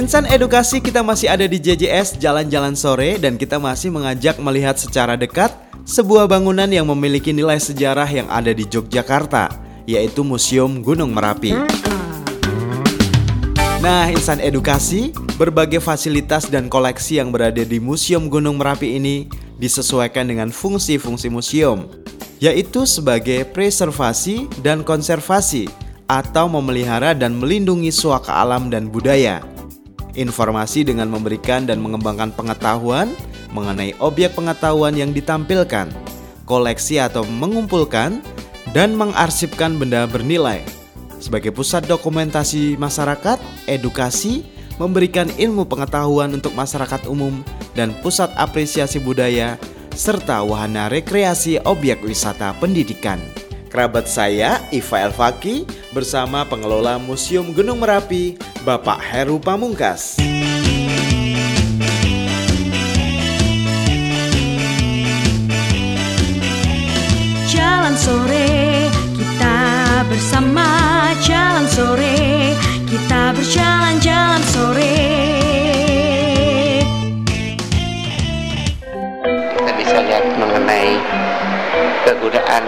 Insan Edukasi, kita masih ada di JJS Jalan-Jalan Sore dan kita masih mengajak melihat secara dekat sebuah bangunan yang memiliki nilai sejarah yang ada di Yogyakarta, yaitu Museum Gunung Merapi. Nah, Insan Edukasi, berbagai fasilitas dan koleksi yang berada di Museum Gunung Merapi ini disesuaikan dengan fungsi-fungsi museum, yaitu sebagai preservasi dan konservasi atau memelihara dan melindungi suaka alam dan budaya. Informasi dengan memberikan dan mengembangkan pengetahuan mengenai objek pengetahuan yang ditampilkan, koleksi atau mengumpulkan dan mengarsipkan benda bernilai. Sebagai pusat dokumentasi masyarakat, edukasi, memberikan ilmu pengetahuan untuk masyarakat umum dan pusat apresiasi budaya, serta wahana rekreasi objek wisata pendidikan. Kerabat saya, Iva Elfaki, bersama pengelola Museum Gunung Merapi, Bapak Heru Pamungkas. Jalan sore, kita bersama. Jalan sore, kita berjalan-jalan sore. Kita bisa lihat mengenai kegunaan,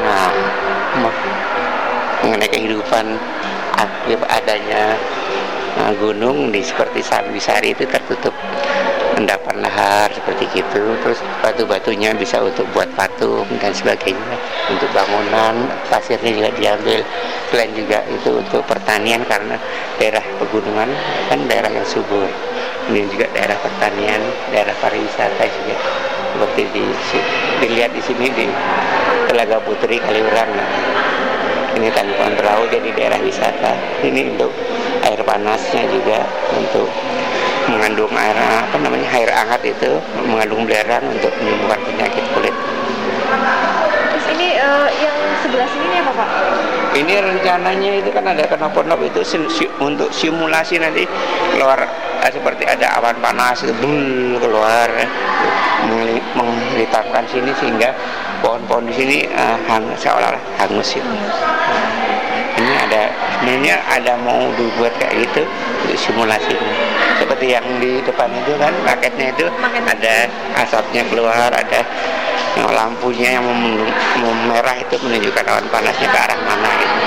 mengenai kehidupan aktif adanya gunung di seperti Sari itu tertutup endapan lahar seperti gitu. Terus batu-batunya bisa untuk buat patung dan sebagainya, untuk bangunan. Pasirnya juga diambil. Selain juga itu untuk pertanian karena daerah pegunungan kan daerah yang subur. Ini juga daerah pertanian, daerah pariwisata juga. Seperti dilihat di sini di Telaga Putri Kaliurang. Ini Tangkuban Perahu jadi daerah wisata. Ini untuk air panasnya juga, untuk mengandung air hangat itu, mengandung belerang untuk menyembuhkan penyakit kulit. Terus ini yang sebelah sini nih apa Pak? Ini rencananya itu kan ada kenop-kenop itu untuk simulasi nanti keluar seperti ada awan panas itu keluar menghitamkan sini sehingga pohon-pohon di sini seolah-olah hangus itu. Ini sebenarnya ada mau dibuat kayak gitu untuk simulasi ini. Seperti yang di depan itu kan raketnya itu ada asapnya keluar, ada lampunya yang memerah itu menunjukkan awan panasnya ke arah mana gitu.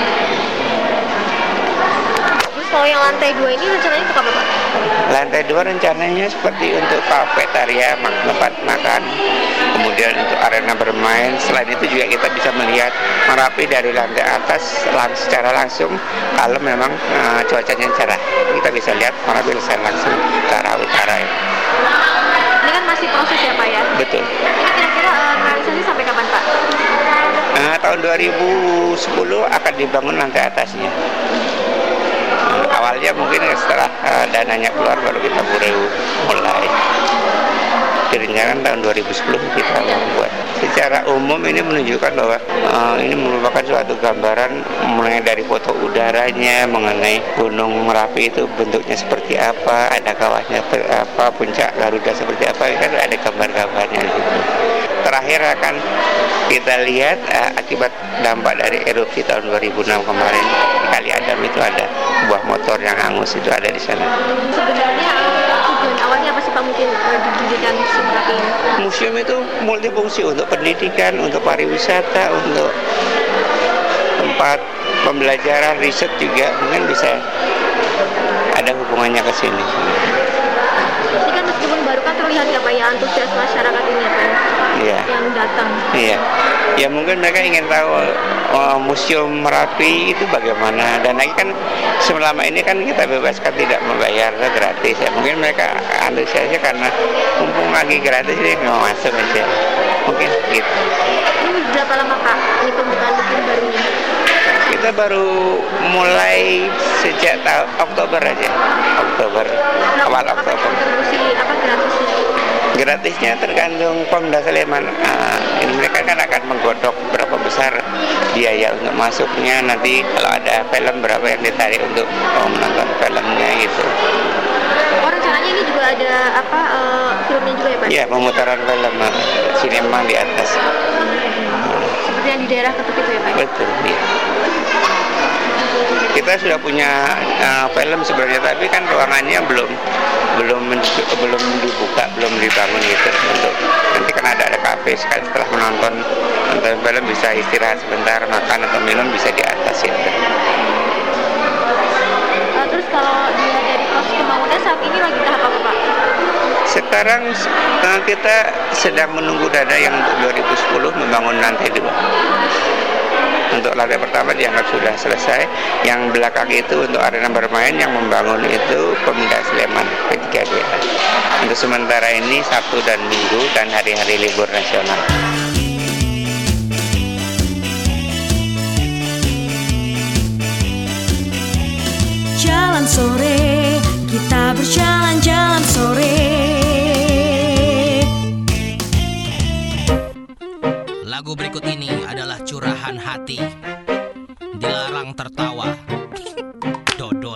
Terus kalau yang lantai 2 ini rencananya untuk apa Pak? Lantai 2 rencananya seperti untuk kafetaria, tempat makan, kemudian untuk arena bermain. Selain itu juga kita bisa melihat Merapi dari lantai atas secara langsung. Kalau memang cuacanya cerah, kita bisa lihat Merapi secara langsung ke arah utara ya. Ini kan masih proses ya Pak ya? Betul. Ini kira-kira realisasi sampai kapan Pak? Tahun 2010 akan dibangun lantai atasnya. Awalnya mungkin setelah dananya keluar baru kita mulai. Direncanakan tahun 2010 kita membuat. Secara umum ini menunjukkan bahwa ini merupakan suatu gambaran mulai dari foto udaranya, mengenai Gunung Merapi itu bentuknya seperti apa, ada kawahnya seperti apa, puncak Garuda seperti apa, kan ada gambar-gambarnya gitu. Terakhir akan kita lihat akibat dampak dari erupsi tahun 2006 kemarin di Kali Adam itu ada buah motor yang hangus itu ada di sana. Sebenarnya tujuan awalnya apa sih Pak mungkin didirikan museum Merapi ini? Museum itu multifungsi untuk pendidikan, untuk pariwisata, untuk tempat pembelajaran, riset juga mungkin bisa ada hubungannya ke sini. Ini kan meskipun baru kan terlihat ya Pak ya antusias masyarakat ini ya Pak yang datang. Iya. Ya mungkin mereka ingin tahu Museum Merapi itu bagaimana, dan lagi kan selama ini kan kita bebaskan tidak membayar, gratis ya. Mungkin mereka antusiasnya karena mumpung lagi gratis ini mau masuk aja. Mungkin gitu. Ini berapa lama Pak ini pembukaan museum barunya? Kita baru mulai sejak Oktober aja. Awal Oktober. Kontribusi apa gratisnya? Gratisnya tergantung Pemda Sleman. Ini mereka kan akan menggodok berapa besar biaya untuk masuknya. Nanti kalau ada film berapa yang ditarik untuk menonton filmnya gitu. Oh rencananya ini juga ada filmnya juga ya Pak? Iya, pemutaran film sinema di atas. Seperti yang di daerah Ketut itu ya Pak? Betul, iya. Kita sudah punya film sebenarnya, tapi kan ruangannya belum dibuka, belum dibangun gitu. Untuk nanti kan ada kafe sekali setelah nonton film bisa istirahat sebentar, makan atau minum bisa di atas itu. Terus kalau dilihat dari proses pembangunan saat ini lagi tahap apa, Pak? Sekarang kita sedang menunggu dana yang untuk 2010 membangun lantai 2. Untuk lantai pertama dianggap sudah selesai. Yang belakang itu untuk arena bermain, yang membangun itu Pemda Sleman P3GA. Untuk sementara ini Sabtu dan Minggu dan hari-hari libur nasional. Jalan sore, kita berjalan-jalan sore. Lagu berikut ini adalah curahan hati, dilarang tertawa. Dodol.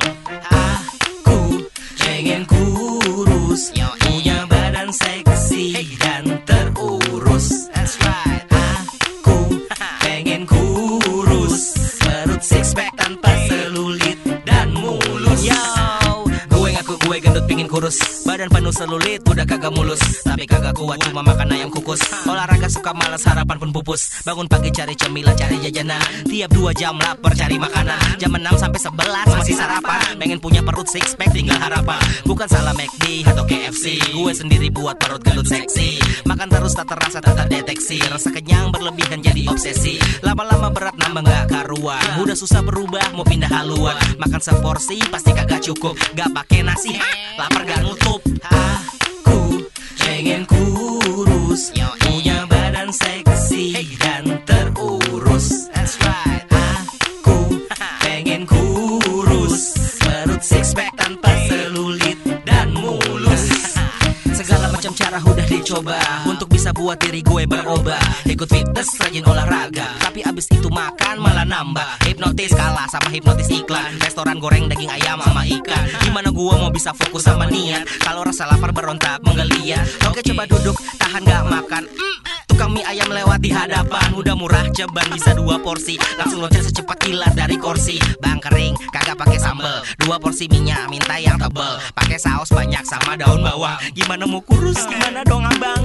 Aku pengen kurus, punya badan seksi dan terurus. That's right. Aku pengen kurus, perut six pack tanpa selulit dan mulus. Yo, gue ngaku gue gendut pingin kurus, badan penuh selulit udah kagak mulus, tapi kagak kuat cuma makan ayam kukus. Olahraga suka malas, harapan pun pupus. Bangun pagi cari cemilan, cari jajanan, tiap 2 jam lapar cari makanan. Jam 6 sampai 11 masih sarapan. Pengen punya perut six pack tinggal harapan. Bukan salah McD atau KFC, gue sendiri buat perut gendut seksi. Makan terus tak terasa tak terdeteksi, rasa kenyang berlebihan jadi obsesi. Lama-lama berat nambah gak karuan, udah susah berubah mau pindah haluan. Makan seporsi pasti kagak cukup, gak pakai nasi lapar gak nutup. Aku pengen kurus, punya badan seksi dan terurus. That's right. Aku pengen kurus, perut six pack tanpa selulit dan mulus. Segala macam cara udah dicoba untuk bisa buat diri gue berubah. Ikut fitness, rajin olahraga, tapi abis itu makan malah nambah. Hipnotis kalah sama hipnotis iklan, restoran goreng daging ayam sama ikan. Gimana gue mau bisa fokus sama niat kalau rasa lapar berontak menggeliat. Oke coba duduk, tahan gak makan. Tukang mie ayam lewat di hadapan, udah murah ceban bisa 2 porsi. Langsung loncat secepat kilat dari kursi. Bang kering, kagak pakai sambel, 2 porsi minyak minta yang tebel, pakai saus banyak sama daun bawang. Gimana mau kurus, gimana dong abang?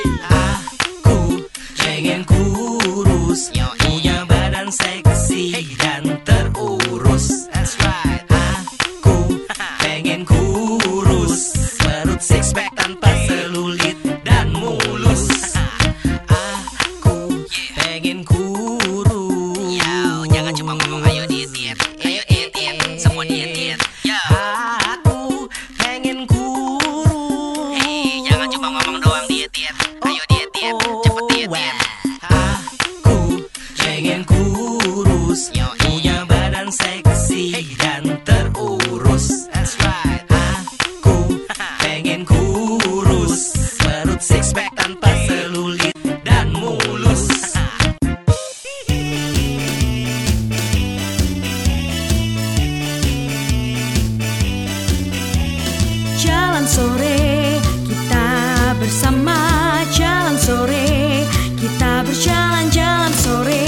Aku pengen kurus, punya badan seksi dan terurus. That's right. Aku pengen kurus, perut six pack tanpa selulit dan mulus. Aku pengen kurus. Yo, jangan cuma ngomong ayo diet, ayo diet, semua diet. Yo, aku pengen kurus. Jangan cuma ngomong doang diet, ayo diet, cepet diet. Aku pengen kurus, punya badan seksi dan terurus. That's right. Aku pengen kurus, perut six pack tanpa selulit dan mulus. Jalan sore, kita bersama. Jalan sore, kita berjalan-jalan sore.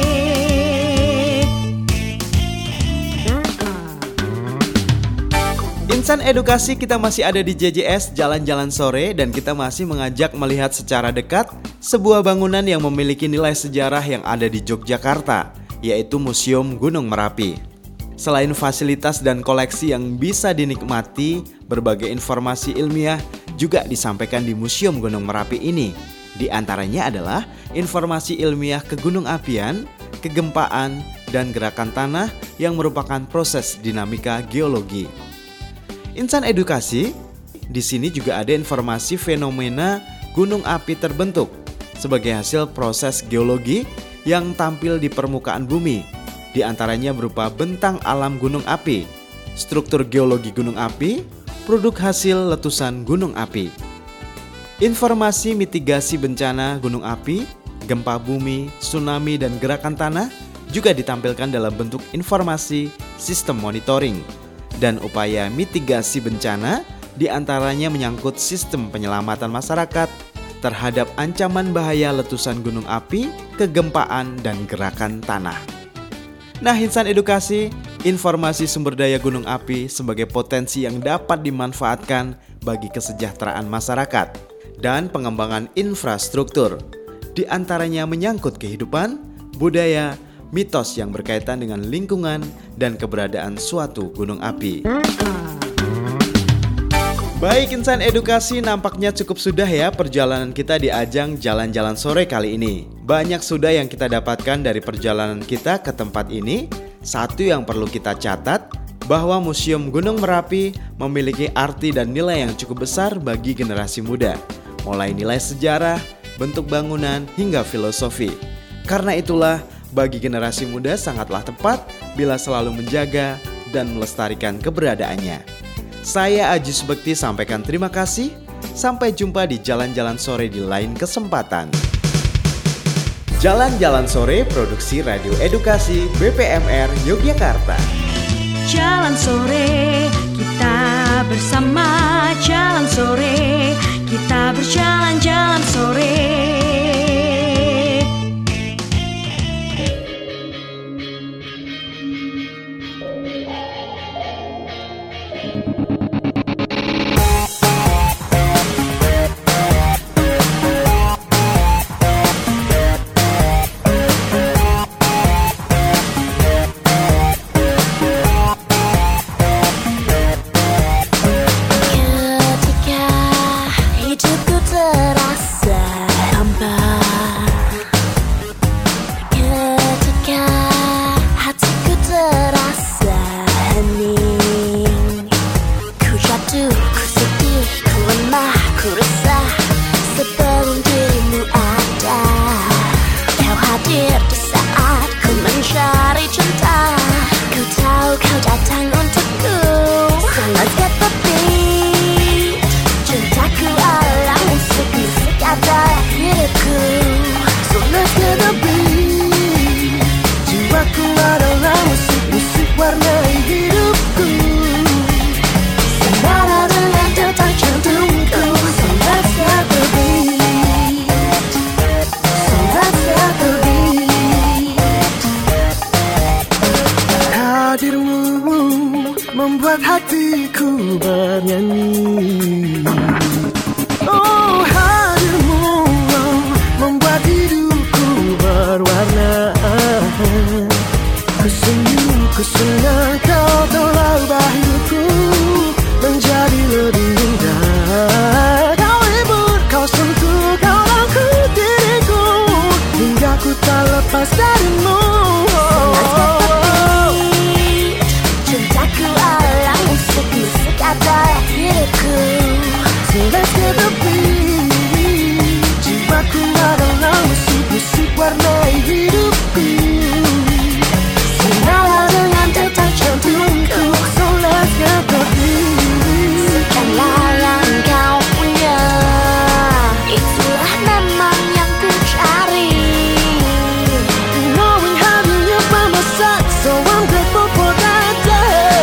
Insan edukasi, kita masih ada di JJS Jalan-Jalan Sore dan kita masih mengajak melihat secara dekat sebuah bangunan yang memiliki nilai sejarah yang ada di Yogyakarta, yaitu Museum Gunung Merapi. Selain fasilitas dan koleksi yang bisa dinikmati, berbagai informasi ilmiah juga disampaikan di Museum Gunung Merapi ini. Di antaranya adalah informasi ilmiah kegunung apian, kegempaan, dan gerakan tanah yang merupakan proses dinamika geologi. Insan edukasi, di sini juga ada informasi fenomena gunung api terbentuk sebagai hasil proses geologi yang tampil di permukaan bumi. Di antaranya berupa bentang alam gunung api, struktur geologi gunung api, produk hasil letusan gunung api. Informasi mitigasi bencana gunung api, gempa bumi, tsunami, dan gerakan tanah juga ditampilkan dalam bentuk informasi sistem monitoring. Dan upaya mitigasi bencana diantaranya menyangkut sistem penyelamatan masyarakat terhadap ancaman bahaya letusan gunung api, kegempaan, dan gerakan tanah. Nah, insan edukasi, informasi sumber daya gunung api sebagai potensi yang dapat dimanfaatkan bagi kesejahteraan masyarakat dan pengembangan infrastruktur. Di antaranya menyangkut kehidupan, budaya, mitos yang berkaitan dengan lingkungan dan keberadaan suatu gunung api. Baik insan edukasi, nampaknya cukup sudah ya perjalanan kita di ajang jalan-jalan sore kali ini. Banyak sudah yang kita dapatkan dari perjalanan kita ke tempat ini. Satu yang perlu kita catat, bahwa Museum Gunung Merapi memiliki arti dan nilai yang cukup besar bagi generasi muda. Mulai nilai sejarah, bentuk bangunan, hingga filosofi. Karena itulah, bagi generasi muda sangatlah tepat bila selalu menjaga dan melestarikan keberadaannya. Saya Aji Subekti sampaikan terima kasih. Sampai jumpa di Jalan-Jalan Sore di lain kesempatan. Jalan-Jalan Sore produksi Radio Edukasi BPMR Yogyakarta. Jalan sore, kita bersama. Jalan sore, kita berjalan-jalan sore. Membuat hatiku bernyanyi. Oh, hadirmu membuat hidupku berwarna. Ku senang kau telah ubah hidupku menjadi lebih indah. Kau hibur, kau sentuh, kau rangkul diriku hingga ku tak lepas darimu. So let's get the beat. Jiwaku adalah musik warnai hidupku. Senala dengan detak jantungku. So let's get the beat. Sekianlah yang kau punya, itulah memang yang ku cari. Knowing having you by my side, so I'm grateful for that day.